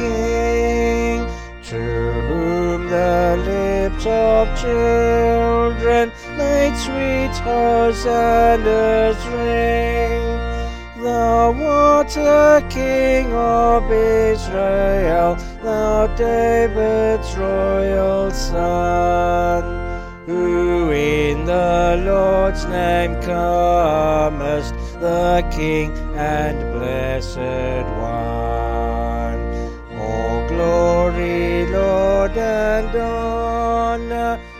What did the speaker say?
King, to whom the lips of children made sweet hosannas ring. Thou art the King of Israel, thou David's royal son, who in the Lord's name comest, the King and Blessed One. All glory, Lord, and honor